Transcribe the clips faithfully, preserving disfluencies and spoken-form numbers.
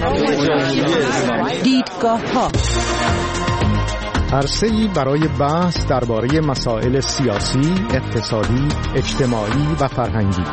دیدگاه‌ها، عرصه‌ای برای بحث درباره مسائل سیاسی، اقتصادی، اجتماعی و فرهنگی.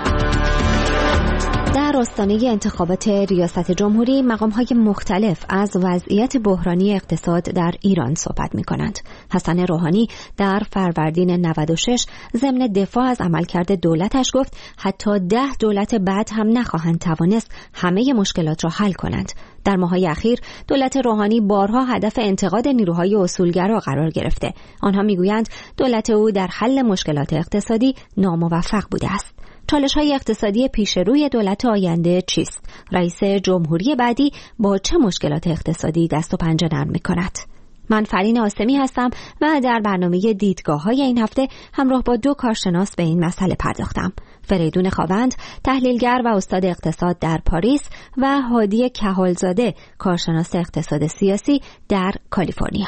در آستانه انتخابات ریاست جمهوری مقام‌های مختلف از وضعیت بحرانی اقتصاد در ایران صحبت می‌کنند. حسن روحانی در فروردین نود و شش ضمن دفاع از عملکرد دولتش گفت حتی ده دولت بعد هم نخواهند توانست همه مشکلات را حل کنند. در ماه‌های اخیر دولت روحانی بارها هدف انتقاد نیروهای اصولگرا قرار گرفته. آنها می‌گویند دولت او در حل مشکلات اقتصادی ناموفق بوده است. چالش‌های اقتصادی پیش روی دولت آینده چیست؟ رئیس جمهوری بعدی با چه مشکلات اقتصادی دست و پنجه نرم می‌کند؟ من فرین آسمی هستم و در برنامه دیدگاه‌های این هفته همراه با دو کارشناس به این مسئله پرداختم. فریدون خاوند، تحلیلگر و استاد اقتصاد در پاریس و هادی کهالزاده، کارشناس اقتصاد سیاسی در کالیفرنیا.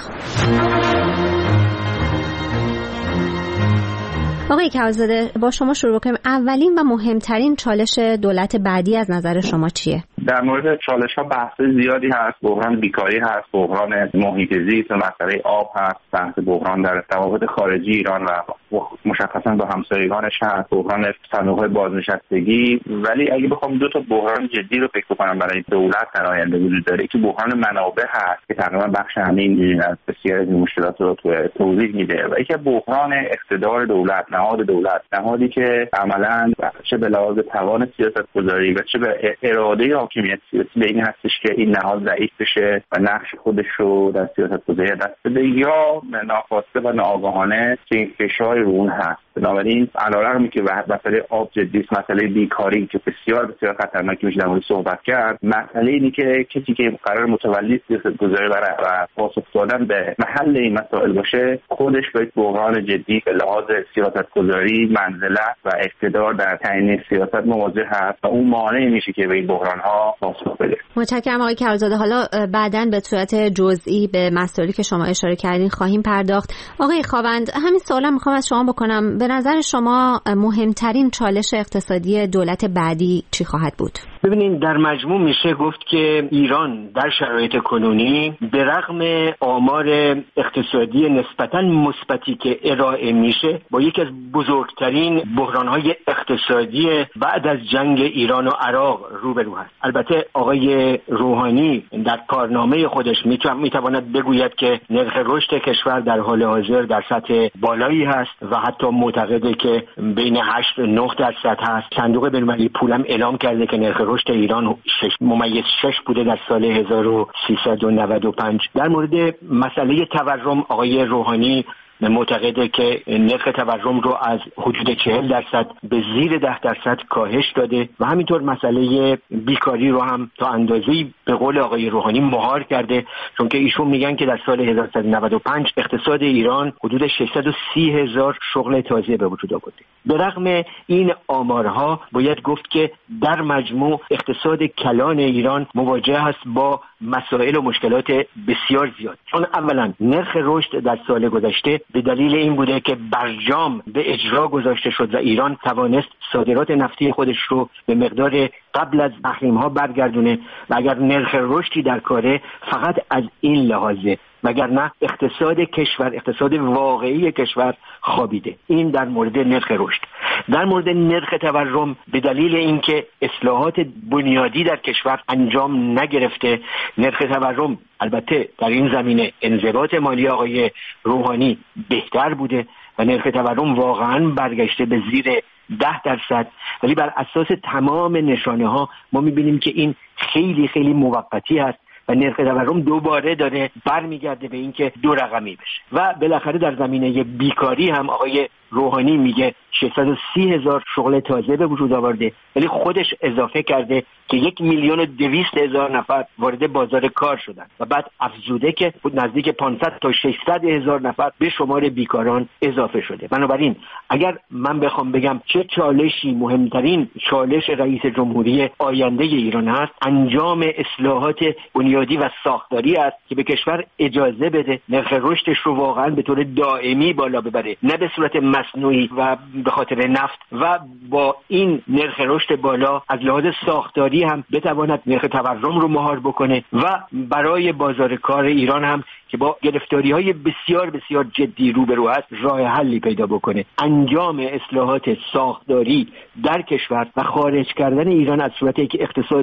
آقای کهالزاده، با شما شروع کنیم. اولین و مهمترین چالش دولت بعدی از نظر شما چیه؟ در مورد چالش ها بحث زیادی هست. بحران بیکاری هست، بحران محیط زیست، مسئله آب هست، بحث بحران در روابط خارجی ایران و مشخصا با همسایگانش هست، بحران صندوق بازنشستگی. ولی اگه بخوام دو تا بحران جدی رو فکر کنم برای دولت در آینده وجود داره که بحران منابع هست که تقریبا بخش همین از بسیاری از مشکلات رو توضیح میده، و یکی بحران اقتدار دولت، نهاد دولت، نهادی که عملاً چه به لحاظ توان سیاست‌گذاری و چه به اراده حاکمیت سیاسی به این هستش که این نهاد ضعیف بشه و نقش خودش رو در سیاست‌گذاری دست بده، یا ناخواسته و ناآگاهانه که این فشار رو اون هست. بنابراین علیرغم که مسئله آب جدی است، مسئله بیکاری که بسیار بسیار خطرناکی میشه در مورد صحبت کرد، مسئله اینه که کسی که قرار متولی سیاست‌گذاری و پاسخ دادن به محل این مسائل باشه، خودش با یک بحران جدی به لحاظ سیاست‌گذاری، منزلت و اقتدار در تعیین سیاست مواجه هست و اون مانع میشه که به این بحران‌ها پاسخ بده. متشکرم آقای کهالزاده. حالا بعداً به صورت جزئی به مسائلی که شما اشاره کردین خواهیم پرداخت. آقای خاوند، همین سوالا میخوام از شما بکنم. به نظر شما مهمترین چالش اقتصادی دولت بعدی چی خواهد بود؟ ببینید، در مجموع میشه گفت که ایران در شرایط کنونی به رغم آمار اقتصادی نسبتاً مثبتی که ارائه میشه با یکی از بزرگترین بحران‌های اقتصادی بعد از جنگ ایران و عراق روبرو هست. البته آقای روحانی در کارنامه خودش میتواند بگوید که نرخ رشد کشور در حال حاضر در سطح بالایی هست و حتی معتقده که بین هشت و نه درصد هست. صندوق بین‌المللی پولم اعلام کرده که نرخ رشد ایران شش ممیز شش بوده در سال هزار و سیصد و نود و پنج. در مورد مسئله تورم آقای روحانی معتقده که نرخ تورم رو از حدود چهل درصد به زیر ده درصد کاهش داده و همینطور مسئله بیکاری رو هم تا اندازه‌ای به قول آقای روحانی مهار کرده، چون که ایشون میگن که در سال هزار و سیصد و نود و پنج اقتصاد ایران حدود ششصد و سی هزار شغل تازه به وجود آورده. به رغم این آمارها باید گفت که در مجموع اقتصاد کلان ایران مواجه است با مسائل و مشکلات بسیار زیاد. چون اولا نرخ رشد در سال گذشته به دلیل این بوده که برجام به اجرا گذاشته شد و ایران توانست صادرات نفتی خودش رو به مقدار قبل از تحریم‌ها برگردونه و اگر نرخ رشدی در کاره فقط از این لحاظه، وگرنه اقتصاد کشور، اقتصاد واقعی کشور خوابیده. این در مورد نرخ رشد. در مورد نرخ تورم به دلیل اینکه اصلاحات بنیادی در کشور انجام نگرفته، نرخ تورم البته در این زمینه انضباط مالی آقای روحانی بهتر بوده و نرخ تورم واقعا برگشته به زیر ده درصد، ولی بر اساس تمام نشانه ها ما میبینیم که این خیلی خیلی موقتی هست و نرخ تورم دوباره داره برمیگرده به این که دو رقمی بشه. و بالاخره در زمینه بیکاری هم آقای روحانی میگه ششصد و سی هزار شغل تازه به وجود آورده، ولی خودش اضافه کرده که یک میلیون و دویست هزار نفر وارد بازار کار شدن و بعد افزوده که نزدیک پانصد تا ششصد هزار نفر به شمار بیکاران اضافه شده. بنابراین اگر من بخوام بگم چه چالشی مهمترین چالش رئیس جمهوری آینده ایران هست، انجام اصلاحات بنیادی و ساختاری است که به کشور اجازه بده نرخ رشدش رو واقعا به طور دائمی بالا ببره، نه به صورت مصنوعی و به خاطر نفت و با این نرخ رشد بالا از لحاظ ساختاری هم بتواند نرخ تورم رو مهار بکنه و برای بازار کار ایران هم که با گرفتاری‌های بسیار بسیار جدی روبرو است راه حلی پیدا بکنه. انجام اصلاحات ساختاری در کشور و خارج کردن ایران از صورت یک اقتصاد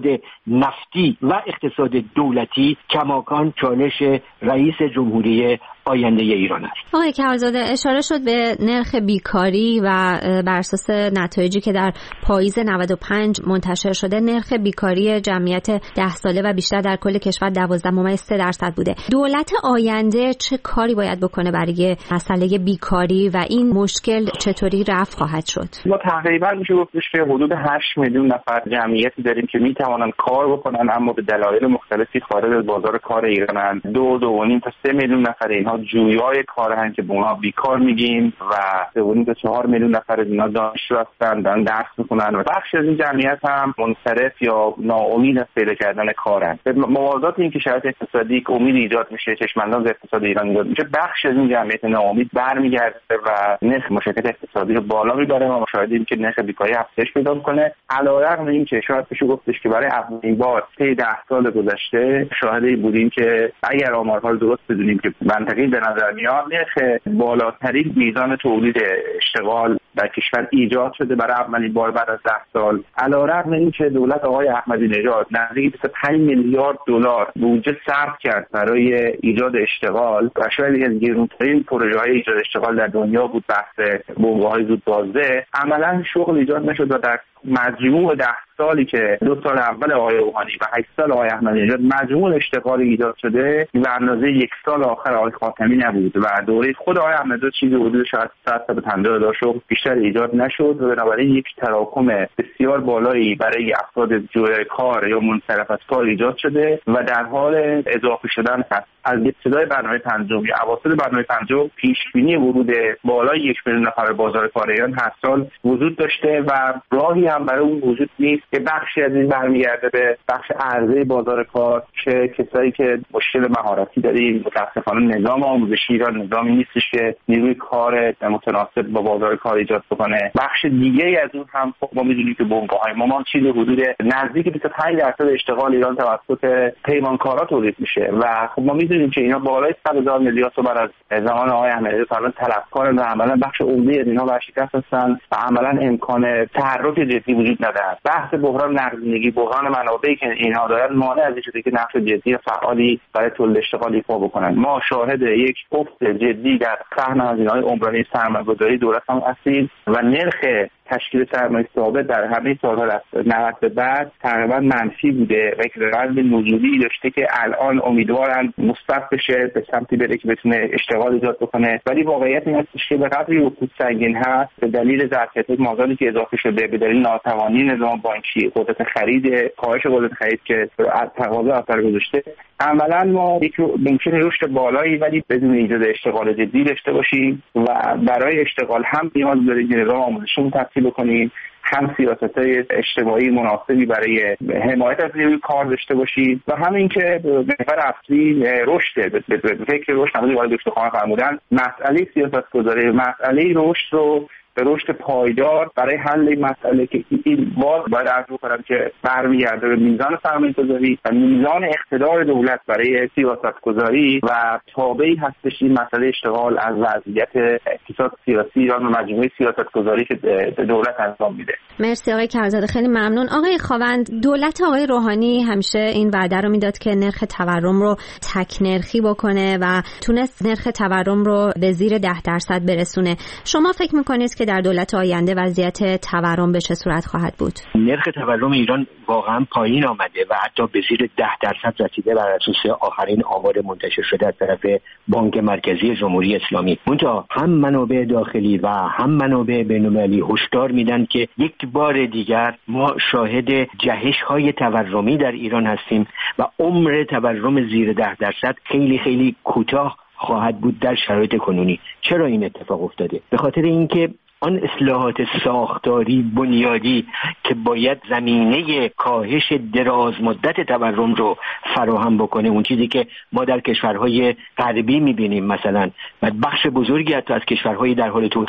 نفتی و اقتصاد دولتی کماکان چالش رئیس جمهوری آینده ایران است. آقای کمالزاده، اشاره شد به نرخ بیکاری و بر اساس نتایجی که در پاییز نود و پنج منتشر شده نرخ بیکاری جمعیت ده ساله و بیشتر در کل کشور دوازده ممیز سه درصد بوده. دولت آینده چه کاری باید بکنه برای مسئله بیکاری و این مشکل چطوری رفع خواهد شد؟ ما تقریبا میشه گفتش که حدود هشت میلیون نفر جمعیتی داریم که میتوانن کار بکنن اما به دلایل مختلفی خارج از بازار کار ایرانن. دو دو و نیم تا سه میلیون نفر اینها جویای کارهن که به اونها بیکار میگیم و سه و نیم تا چهار میلیون نفر از اینا دانشجو هستن، دارن درس میخونن و بخشی از این جمعیت هم منصرف یا ناامید از پیدا کردن کارن. به موازات این که شرایط اقتصادی که امید ایجاد میشه، چشمانداز اقتصاد ایران ایجاد میشه، بخشی از این جمعیت ناامید برمیگرده و نرخ مشارکت اقتصادی رو بالا میبره و مشاهدیم که نرخ بیکاری افزایش پیدا میکنه. علیرغم این که شاید بشه گفتش که برای اولین بار طی ده سال گذشته شاهدی بودیم که اگر آمارها رو درست بدونیم که منطقی به نظر میاد نرخ بالاترین میزان تولید اشتغال در کشور ایجاد شده برای اولین بار بعد از ده سال. علیرغم این که دولت آقای احمدی نژاد نزدیک بیست و پنج میلیارد دلار بودجه صرف کرد برای ایجاد اشتغال و شاید یکی از گرونترین پروژه‌های ایجاد اشتغال در دنیا بود بحث بنگاه‌های زودبازده، عملاً شغل ایجاد نشد و در مجموع ده سالی که دو سال اول آقای روحانی و هشت سال آقای احمدی نژاد مجموع اشتغال ایجاد شده به اندازه یک سال آخر آقای خاتمی نبود و دوره خود آقای احمدی نژاد چیزی حدود شاید صد تا پنجاه هزار شغل بیشتر ایجاد نشد و بنابراین یک تراکم بسیار بالایی برای افراد جویای کار یا منصرف از کار ایجاد شده و در حال اضافه شدن هست. از ابتدای برنامه پنجم یا اواسط برنامه پنجم پیش بینی ورود بالای یک میلیون نفر بازار کار ایران هر سال وجود داشته و راهی هم برای اون وجود نیست که بخشی از این برمیگرده به بخش عرضه بازار کار که کسایی که مشکل مهارتی داریم. متاسفانه نظام آموزشی ایران نظامی نیستش که نیروی کار متناسب با بازار کار ایجاد بکنه. بخش دیگه از اون هم خب ما می‌دونیم که بنگاه‌های ما ما چیز حدود نزدیک بیست و پنج درصد اشتغال ایران توسط پیمانکارا تولید میشه و خب ما می‌دونیم که اینا بالای صد هزار میلیارد تومان از زمان آقای احمدی نژاد طلبکارن و عملاً بخش عمده از اینها ورشکست هستن و عملاً امکان تحرک جدی وجود نداره. بحث بحران نقدینگی، بحران منابعی که اینها دارن مانع از اینه که نقش جدی و فعالی برای تولید اشتغال ایفا بکنن. ما شاهد یک افت جدی در سهم هزینه‌های عمرانی سرمایه‌گذاری دولت هم هستیم و نرخ تشکیل سرمایه ثابت در همه سال‌ها از نود به بعد تقریبا منفی بوده و یک روند نزولی داشته که الان امیدوارن مثبت بشه، به سمتی بره که بتونه اشتغال ایجاد بکنه. ولی واقعیت این هستش که به قدری رکود سنگین هست به دلیل ظرفیت مازادی که اضافه شده، به دلیل ناتوانی نظام بانکی، قدرت خرید، کاهش قدرت خرید که از تقاضا اثر گذاشته، عملاً ما یک ممکن رشد بالایی ولی بدون ایجاد اشتغال جدی داشته باشیم و برای اشتغال هم نیاز داریم که نظام آموزشی تفصیل بکنیم، هم سیاست‌های اجتماعی مناسبی برای حمایت از نیروی کار داشته باشیم و همین که محور اصلی رشد به فکر رشد نمودی وارد دکتر خان فرمودن مسئله سیاست‌گذاری، مسئله رشد رو به رشد پایدار برای حل این مسئله که این باز باید عرض بکنم که برمیگرده به میزان سرمایه‌گذاری و میزان اقتدار دولت برای سیاست‌گذاری و تابعی هستش این مسئله اشتغال از وضعیت اقتصاد سیاسی ایران و مجموعه سیاست‌گذاری که دولت انجام میده. مرسی آقای کرزاده، خیلی ممنون. آقای خاوند، دولت آقای روحانی همیشه این وعده رو میداد که نرخ تورم رو تک نرخی بکنه و تونست نرخ تورم رو به زیر ده درصد برسونه. شما فکر می‌کنید که در دولت آینده وضعیت تورم به چه صورت خواهد بود؟ نرخ تورم ایران واقعا پایین آمده و حتی به زیر ده درصد رسیده بر اساس آخرین آمار منتشر شده از طرف بانک مرکزی جمهوری اسلامی. منتها هم منابع داخلی و هم منابع بین‌المللی هشدار میدن که یک بار دیگر ما شاهد جهش‌های تورمی در ایران هستیم و عمر تورم زیر ده درصد خیلی خیلی کوتاه خواهد بود در شرایط کنونی. چرا این اتفاق افتاده؟ به خاطر اینکه آن اصلاحات ساختاری بنیادی که باید زمینه کاهش دراز مدت تورم رو فراهم بکنه، اون چیزی که ما در کشورهای غربی میبینیم مثلا و بخش بزرگی حتی از کشورهای در حال توسعه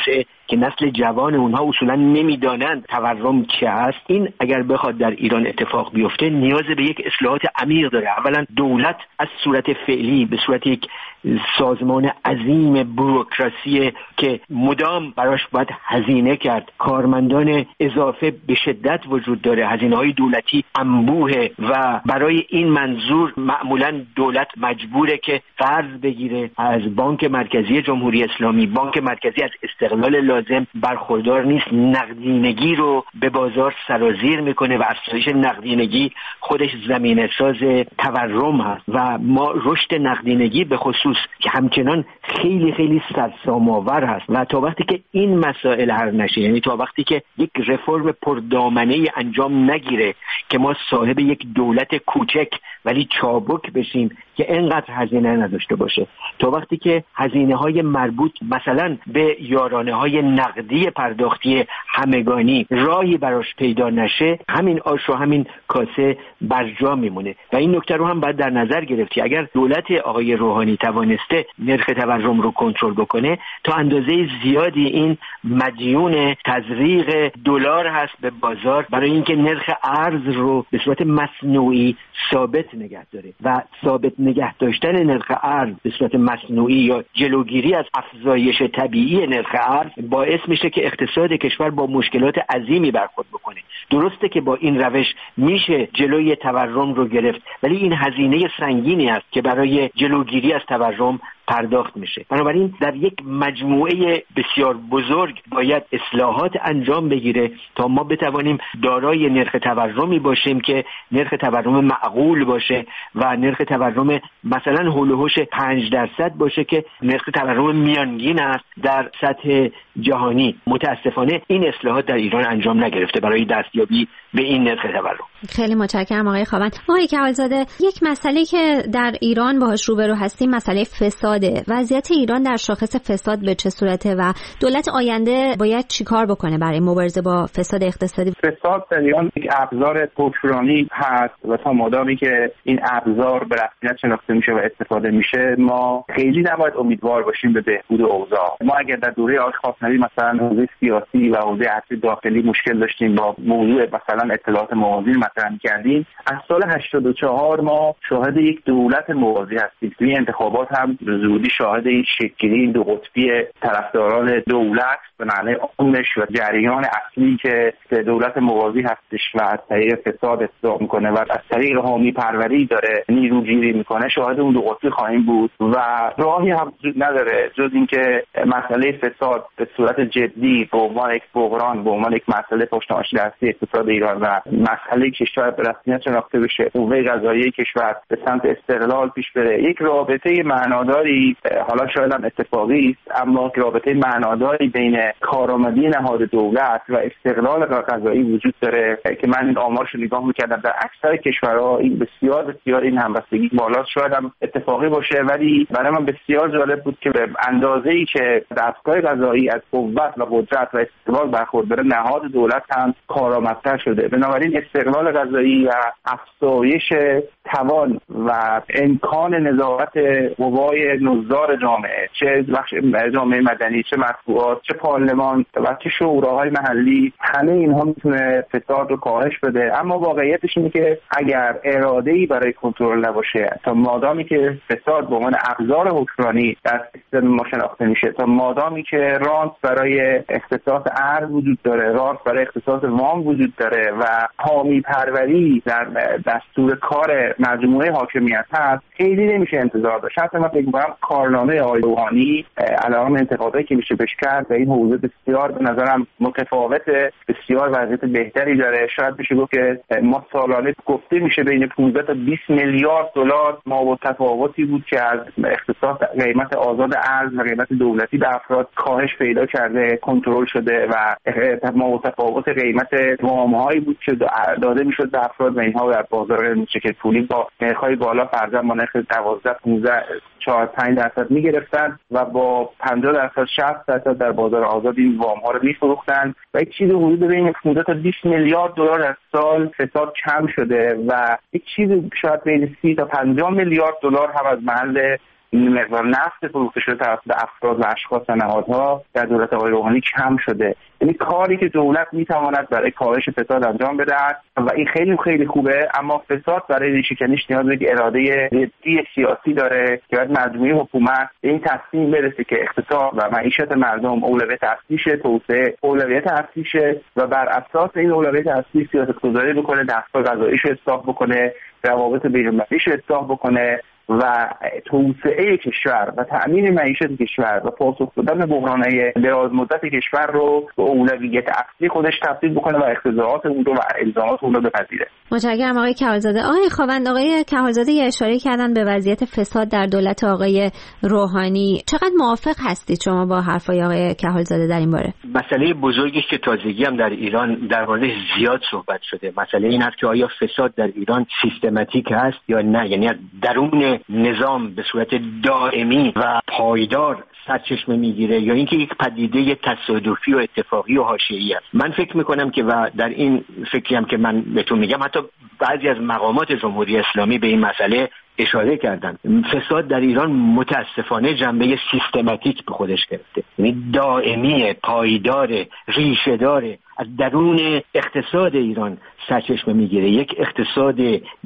که نسل جوان اونها اصولا نمیدانند تورم چه هست، این اگر بخواد در ایران اتفاق بیفته نیاز به یک اصلاحات عمیق داره. اولا دولت از صورت فعلی به صورت یک سازمان عظیم بوروکراسی که مدام براش باید هزینه کرد، کارمندان اضافه به شدت وجود داره، هزینه‌های دولتی انبوه و برای این منظور معمولا دولت مجبوره که قرض بگیره از بانک مرکزی جمهوری اسلامی. بانک مرکزی از استقلال لازم برخوردار نیست، نقدینگی رو به بازار سرازیر میکنه و افزایش نقدینگی خودش زمینه ساز تورم هست و ما رشد نقدینگی به خصوص که همچنان خیلی خیلی سرسام‌آور هست و تا وقتی که این مسائل حل نشه، یعنی تا وقتی که یک رفرم پردامنه انجام نگیره که ما صاحب یک دولت کوچک ولی چابک بشیم که اینقدر هزینه نداشته باشه، تا وقتی که هزینه‌های مربوط مثلا به یارانه‌های نقدی پرداختی همگانی راهی براش پیدا نشه، همین آش و همین کاسه برجا میمونه. و این نکته رو هم باید در نظر گرفتی. اگر دولت آقای روحانی توانسته نرخ تورم رو کنترل بکنه، تا اندازه زیادی این مدیون تزریق دلار هست به بازار برای اینکه نرخ ارز رو به صورت مصنوعی ثابت نگه داره و ثابت نگه داشتن نرخ ارز به صورت مصنوعی یا جلوگیری از افزایش طبیعی نرخ ارز باعث میشه که اقتصاد کشور با مشکلات عظیمی برخورد بکنه. درسته که با این روش میشه جلوی تورم رو گرفت، ولی این هزینه سنگینی است که برای جلوگیری از تورم پرداخت میشه. بنابراین در یک مجموعه بسیار بزرگ باید اصلاحات انجام بگیره تا ما بتوانیم دارای نرخ تورمی باشیم که نرخ تورم معقول باشه و نرخ تورم مثلا هول و هوش پنج درصد باشه که نرخ تورم میانگین است در سطح جهانی. متاسفانه این اصلاحات در ایران انجام نگرفته برای دستیابی به این نرخ تورم. خیلی متشکرم آقای خاوند. آقای کمالزاده، یک مسئله که در ایران باهاش روبرو هستیم مسئله فساده. وضعیت ایران در شاخص فساد به چه صورته و دولت آینده باید چیکار بکنه برای مبارزه با فساد اقتصادی؟ فساد در ایران یک ابزار حکمرانی هست و تا مادامی که این ابزار به رسمیت شناخته میشه و استفاده میشه، ما خیلی نباید امیدوار باشیم به بهبود اوضاع. ما اگر در دوره آقای خاتمی مثلا حوزه سیاسی و حوزه ارزی داخلی مشکل داشتیم با موضوع مثلا اطلاعات موازی مطرح کردیم، از سال هشتاد و چهار ما شاهد یک دولت موازی هستیم. توی انتخابات هم زودی شاهد این شکلی این دو قطبی طرفداران دولت به معنی عمومش و جریان اصلی که دولت موازی هستش و از طریق فساد استفاده میکنه و از طریق حامی پروری داره نیروگیری میکنه، شاهد اون دو قطبی خواهیم بود و راهی هم وجود نداره جز اینکه مسئله فساد به صورت جدی به عنوان یک بحران، به عنوان یک مسئله پشت‌نهادی دستی اقتصاد ایران و مسئله کشور به رسمیت شناخته بشه، قوه قضاییه کشور به سمت استقلال پیش بره. یک رابطه معناداری، حالا شاید هم اتفاقی است، اما رابطه معناداری بین کارآمدی نهاد دولت و استقلال قضایی وجود داره که من این آمارش رو نگاه می‌کردم در اکثر کشورها این بسیار بسیار این همبستگی بالا، شاید هم اتفاقی باشه ولی برای من بسیار جالب بود که به اندازه‌ای که دستگاه قضایی از قوت و قدرت و استقلال برخوردار، نهاد دولت هم کارآمدتر شده. بنابراین استقلال قضایی و افزایش توان و امکان نظارت قوای نظار جامعه، چه بخش جامعه مدنی، چه مطبوعات، چه پارلمان و چه شوراهای محلی، همه اینها میتونه فساد رو کاهش بده. اما واقعیتش اینه که اگر اراده‌ای برای کنترل نباشه، تا مادامی که فساد به عنوان ابزار حکمرانی در سیستم ما شناخته میشه، تا مادامی که رانت برای اختصاص ارز وجود داره، رانت برای اختصاص وام وجود داره و حامی پروری در دستور کار مجموعه حاکمیت هست، خیلی نمیشه انتظار داشت. حتی من فکر می‌کنم کارنامه آقای روحانی علاوه بر انتقادایی که میشه بهش کرد و این حوزه بسیار به نظرم متفاوت، بسیار وضعیت بهتری داره. شاید بشه گفت که ما سالانه گفته میشه بین پانزده تا بیست میلیارد دلار ما با تفاوتی بود که از اختصاص قیمت آزاد ارز و قیمت دولتی به افراد کاهش پیدا کرده، کنترل شده و ما تفاوت قیمت وام‌هایی بود که داده میشد به افراد و اینها در بازار مشکل پولی با نرخ‌های بالا فرضاً با نرخ دوازده پانزده چهار پنج درصد میگرفتن و با پنجاه درصد شصت درصد در بازار آزاد این وام ها رو میفروختن و یک چیز حدود بین پانزده تا بیست میلیارد دلار در سال فساد کم شده و یک چیز شاید بین سی تا پنجاه میلیارد دلار هم از محل این مقدار نفت فروخته شده توسط افراد و اشخاص و نهادها در دولت آقای روحانی کم شده. یعنی کاری که دولت میتواند برای کاهش فساد انجام بدهد و این خیلی خیلی خوبه، اما فساد برای ریشه‌کنیش نیاز به اراده جدی سیاسی داره که باید مجموعه حکومت به این تصمیم برسه که اقتصاد و معیشت مردم اولویت اصلیشه، توسعه اولویت اصلیشه و بر اساس این اولویت اصلی سیاست‌گذاری بکنه، دستگاه قضاییش رو اصلاح بکنه، روابط بین‌المللیش رو اصلاح بکنه و توسعه کشور و تأمین معیشت کشور و پاسخ دادن به بحران‌های دراز مدت کشور رو به اولویت اصلی خودش تبدیل بکنه و اقتضاعات اون رو و الزامات اون رو بپذیره. متشکرم آقای کهالزاده. آقای خاوند، آقای کهالزاده اشاره کردن به وضعیت فساد در دولت آقای روحانی. چقدر موافق هستید شما با حرفای آقای کهالزاده در این باره؟ مسئله بزرگی که تازگی هم در ایران در مورد زیاد صحبت شده. مسئله این است که آیا فساد در ایران سیستماتیک هست یا نه، یعنی درون نظام به صورت دائمی و پایدار سرچشمه میگیره یا اینکه یک پدیده تصادفی و اتفاقی و حاشیه‌ای است. من فکر میکنم که و در این فکری هم که من بهتون میگم حتی بعضی از مقامات جمهوری اسلامی به این مسئله اشاره کردن. فساد در ایران متاسفانه جنبه سیستماتیک به خودش گرفته، یعنی دائمی، پایدار، ریشه‌دار، از درون اقتصاد ایران سرچشمه میگیره. یک اقتصاد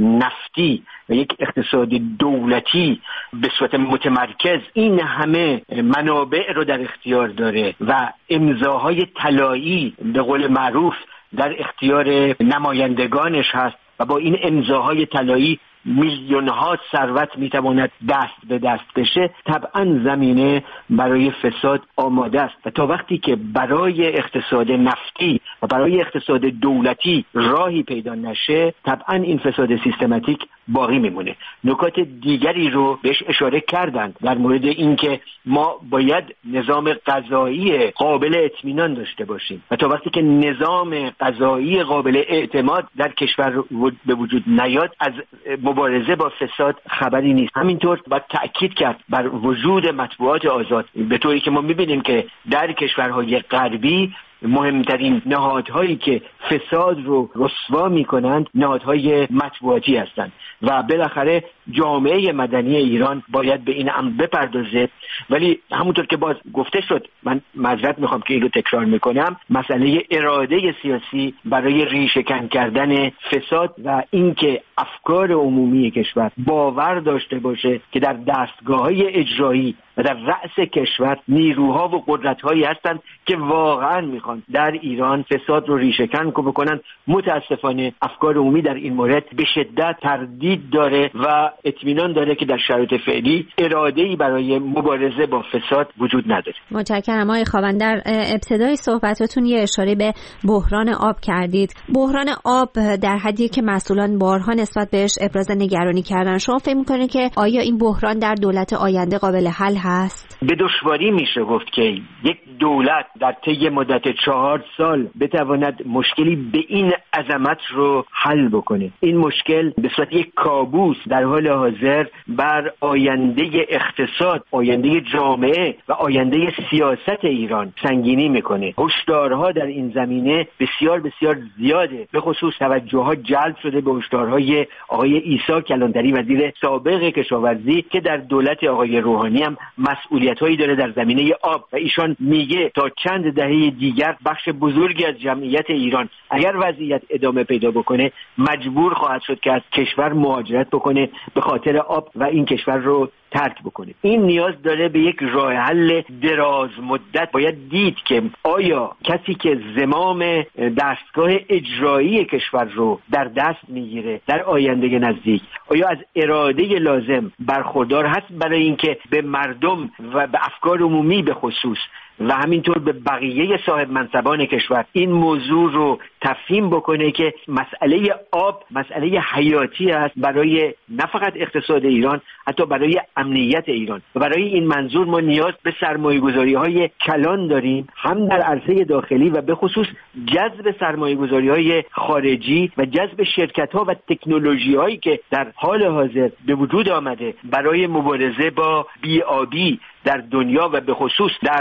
نفتی و یک اقتصاد دولتی به صورت متمرکز این همه منابع رو در اختیار داره و امضاهای طلایی به قول معروف در اختیار نمایندگانش هست و با این امضاهای طلایی میلیون ها ثروت میتواند دست به دست بشه. طبعا زمینه برای فساد آماده است و تا وقتی که برای اقتصاد نفتی و برای اقتصاد دولتی راهی پیدا نشه طبعا این فساد سیستماتیک باقی میمونه. نکات دیگری رو بهش اشاره کردند در مورد اینکه ما باید نظام قضایی قابل اطمینان داشته باشیم و تا وقتی که نظام قضایی قابل اعتماد در کشور به وجود نیاد از مبارزه با فساد خبری نیست. همینطور باید تأکید کرد بر وجود مطبوعات آزاد، به طوری که ما میبینیم که در کشورهای غربی مهمترین نهادهایی که فساد رو رسوا میکنند نهادهای مطبوعاتی هستند و بالاخره جامعه مدنی ایران باید به این امر بپردازه. ولی همونطور که باز گفته شد، من معذرت میخوام که این رو تکرار میکنم، مسئله اراده سیاسی برای ریشه‌کن کردن فساد و اینکه افکار عمومی کشور باور داشته باشه که در دستگاه‌های اجرایی و در رأس کشور نیروها و قدرت‌هایی هستند که واقعاً میخوان در ایران فساد رو ریشه‌کن بکنن. متاسفانه افکار عمومی در این مورد به شدت تردید داره و اطمینان داره که در شرایط فعلی اراده‌ای برای مبارزه با فساد وجود نداره. متشکرم آقای خاوند. در ابتدای صحبتاتون یه اشاره به بحران آب کردید. بحران آب در حدی که مسئولان بارها نسبت بهش ابراز نگرانی کردن. شما فکر می‌کنید که آیا این بحران در دولت آینده قابل حل هست؟ به دشواری میشه گفت که یک دولت در طی مدت چهار سال بتواند مشکلی به این عظمت رو حل بکنه. این مشکل به صورت یک کابوس در حال حاضر بر آینده اقتصاد، آینده جامعه و آینده سیاست ایران سنگینی میکنه. هشدارها در این زمینه بسیار بسیار زیاده. به خصوص توجهها جلب شده به هشدارهای آقای عیسی کلانتری وزیر سابق کشاورزی که در دولت آقای روحانی هم مسئولیت‌هایی داره در زمینه آب و ایشان میگه تا چند دهه دیگر بخش بزرگی از جمعیت ایران اگر وضعیت ادامه پیدا بکنه مجبور خواهد شد که از کشور مهاجرت بکنه به خاطر آب و این کشور رو ترک بکنه. این نیاز داره به یک راه حل دراز مدت. باید دید که آیا کسی که زمام دستگاه اجرایی کشور رو در دست میگیره در آینده نزدیک آیا از اراده لازم برخوردار هست برای اینکه به مردم و به افکار عمومی به خصوص و همینطور به بقیه صاحب منصبان کشور این موضوع رو تفهیم بکنه که مسئله آب مسئله حیاتی است برای نه فقط اقتصاد ایران، حتی برای امنیت ایران. و برای این منظور ما نیاز به سرمایه‌گذاری‌های کلان داریم، هم در عرصه داخلی و به خصوص جذب سرمایه‌گذاری‌های خارجی و جذب شرکت‌ها و تکنولوژی‌هایی که در حال حاضر به وجود آمده برای مبارزه با بی‌آبی در دنیا و به خصوص در کشور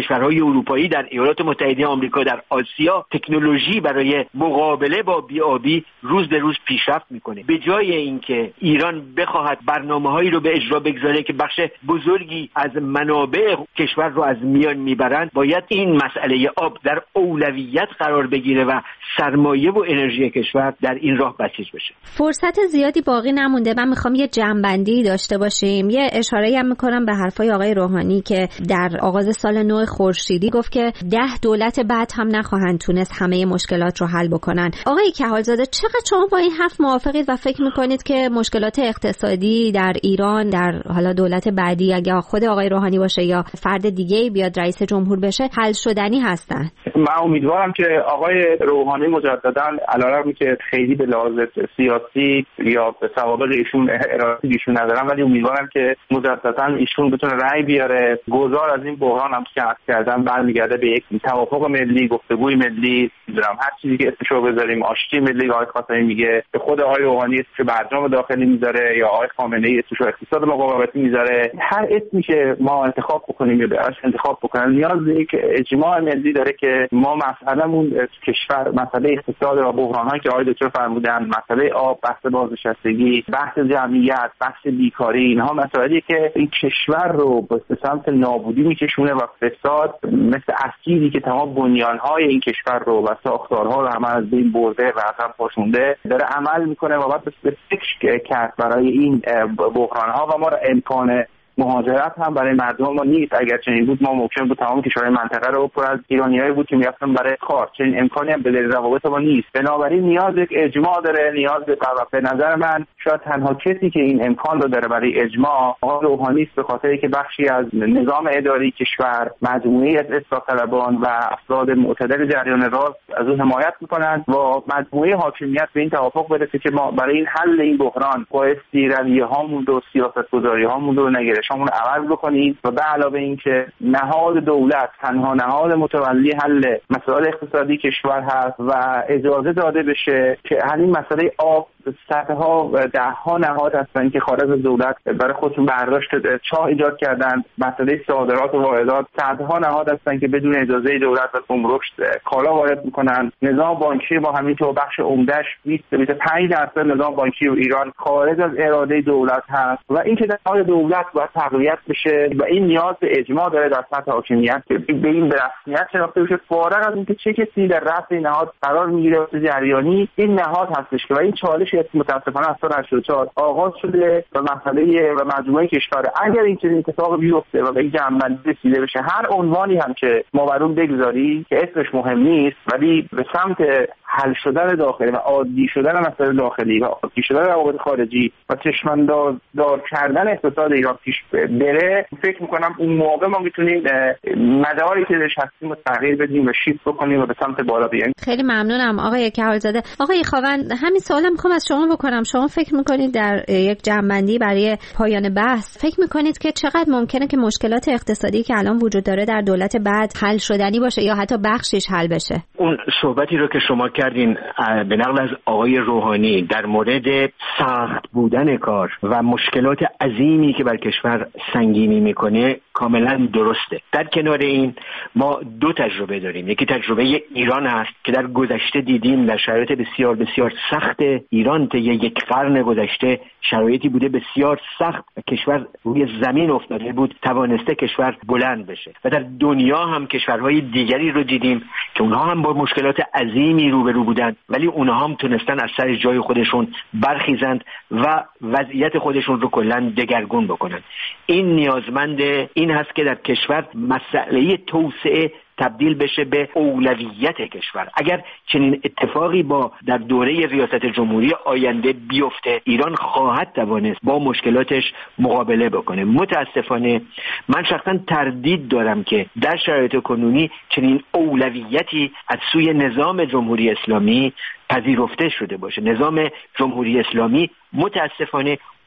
کشورهای اروپایی، در ایالات متحده آمریکا، در آسیا تکنولوژی برای مقابله با بی‌آبی روز به روز پیشرفت میکنه. به جای اینکه ایران بخواهد برنامه‌هایی رو به اجرا بگذاره که بخش بزرگی از منابع کشور رو از میان میبرند، باید این مسئله آب در اولویت قرار بگیره و سرمایه و انرژی کشور در این راه بسیج بشه. فرصت زیادی باقی نمونده. من میخوام یه جمع‌بندی داشته باشیم. یه اشاره‌ای هم میکنم به حرفای آقای روحانی که در آغاز سال نو خورشیدی گفت که ده دولت بعد هم نخواهند تونست همه مشکلات رو حل بکنن. آقای کهالزاده، چقدر شما با این حرف موافقید و فکر میکنید که مشکلات اقتصادی در ایران در حالا دولت بعدی، اگه خود آقای روحانی باشه یا فرد دیگه‌ای بیاد رئیس جمهور بشه، حل شدنی هستن؟ من امیدوارم که آقای روحانی مجددا علیرغم که خیلی به لحاظ سیاسی یا به سوابق ایشون ارائه ایشون ندارم، ولی امیدوارم که مجددا ایشون بتونه رأی بیاره. گذار از این بحران هم که عرض کردم برمیگرده به یک توافق ملی، گفتگوی ملی، می‌دونم هر چیزی که اسمشو بذاریم، آشتی ملی. آقای خاتمی میگه به خود آقای روحانی اسمشو برجام داخلی میذاره، یا آقای خامنه‌ای اسمشو اقتصاد مقاومتی میذاره. هر اسمی که ما انتخاب بکنیم یا براش انتخاب بکنیم، نیاز به یک اجماع ملی داره که ما مسئله‌مون کشور، مسئله اقتصاد و بحران‌هایی که آقای دکتر فرمودن، مسئله آب، بحث بازنشستگی، بحث جمعیت، بحث بیکاری، اینها مسائلی که این کشور رو به سمت نابودی میکشونه و فساد مثل اسیدی که تمام بنیان‌های این کشور رو و ساختارها رو هم از بین برده و اصلا پاشونده داره عمل میکنه و باید به فکر کرد برای این بحران‌ها. و ما امکان مهاجرت هم برای مردم ما نیست. اگر چنین بود ما ممکن بود تمام کشورهای منطقه رو پر از ایرانیایی بود که میرفتن برای کار. چنین امکانی هم به دلیل روابط ما نیست. بنابراین نیاز به اجماع داره، نیاز به به نظر من شاید تنها کسی که این امکان رو داره برای اجماع آقای روحانی است، به خاطری که بخشی از نظام اداری کشور، مجموعه‌ای از اصلاح طلبان و افراد معتدل جریان راست از اون حمایت میکنند و مجموعه حاکمیت به این توافق برسه که ما برای این حل این بحران بایستی رویه‌هامون رو، سیاست‌گذاری‌هامون رو نگرش همون عوض بکنیم و به علاوه این که نهاد دولت تنها نهاد متولی حل مسائل اقتصادی کشور هست و اجازه داده بشه که همین مسئله آب صدها و ده ها نهاد هستن که خارج از دولت برای خودشون برداشت چاه ایجاد کردن. مسئله صادرات و واردات، صدها نهاد هستن که بدون اجازه دولت و گمرک کالا وارد میکنن. نظام بانکی ما همین که بخش عمدهش بیست تا بیست و پنج درصد نظام بانکی و ایران خارج از اراده دولت هست و این که نهاد دولت باید تقویت بشه و این نیاز به اجماع داره در سطح حاکمیت به این رسمیت شناخته بشه. فارغ از اینکه چه کسی در رأس این نهاد قرار میگیره واسه جریانی، این نهاد هستش که و این چالش متاسفانه از سال هشتاد و چهار آغاز شده و مسئله و مجموعه کشور اگر این چنین اتفاق بیفته و به این جنبندی رسیده بشه، هر عنوانی هم که ما بر اون بگذاری که اسمش مهم نیست، ولی به سمت حل شدن داخلی و عادی شدن مسائل داخلی و عادی شدن روابط خارجی و چشمانداز دار کردن اقتصاد ایران پیش بره، فکر میکنم اون موقع ما میتونیم مداری که درش هستیم رو تغییر بدیم و شیفت بکنیم و به سمت بالا بیاییم. خیلی ممنونم آقای کهالزاده. آقای خاوند، همین سوالم میخوام از شما بکنم. شما فکر میکنید در یک جمع‌بندی برای پایان بحث فکر میکنید که چقدر ممکنه که مشکلات اقتصادی که الان وجود داره در دولت بعد حل شدنی باشه یا حتی بخشش حل بشه؟ اون صحبتی رو که شما کردین به نقل از آقای روحانی در مورد سخت بودن کار و مشکلات عظیمی که بر کشور سنگینی میکنه کاملا درسته. در کنار این ما دو تجربه داریم. یکی تجربه ایران هست که در گذشته دیدیم در شرایط بسیار بسیار سخت ایران طی یک قرن گذشته شرایطی بوده بسیار سخت و کشور روی زمین افتاده بود، توانسته کشور بلند بشه. و در دنیا هم کشورهای دیگری رو دیدیم که اونها هم با مشکلات عظیمی روبرو بودند، ولی اونها هم تونستن از سر جای خودشون برخیزند و وضعیت خودشون رو کلاً دگرگون بکنن. این نیازمند این هست که در کشور مسئله توسعه تبدیل بشه به اولویت کشور. اگر چنین اتفاقی با در دوره ریاست جمهوری آینده بیفته، ایران خواهد توانست با مشکلاتش مقابله بکنه. متاسفانه من شخصا تردید دارم که در شرایط کنونی چنین اولویتی از سوی نظام جمهوری اسلامی پذیرفته شده باشه. نظام جمهوری اسلامی متاسفانه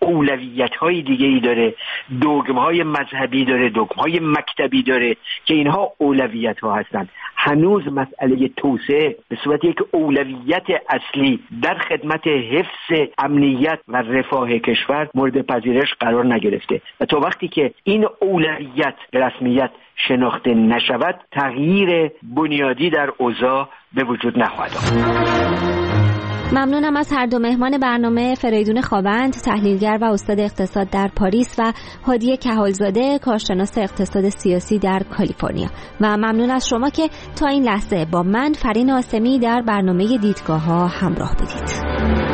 اولویت‌های دیگه‌ای داره، دوگم‌های مذهبی داره، دوگم‌های مکتبی داره که اینها اولویت‌ها هستند. هنوز مسئله توسعه به صورت یک اولویت اصلی در خدمت حفظ امنیت و رفاه کشور مورد پذیرش قرار نگرفته و تا وقتی که این اولویت به رسمیت شناخته نشود تغییر بنیادی در اوضاع به وجود نخواهد آمد. ممنونم از هر دو مهمان برنامه، فریدون خوابند تحلیلگر و استاد اقتصاد در پاریس و هادی کهالزاده کارشناس اقتصاد سیاسی در کالیفرنیا، و ممنون از شما که تا این لحظه با من فرین آسمی در برنامه دیدگاه‌ها همراه بودید.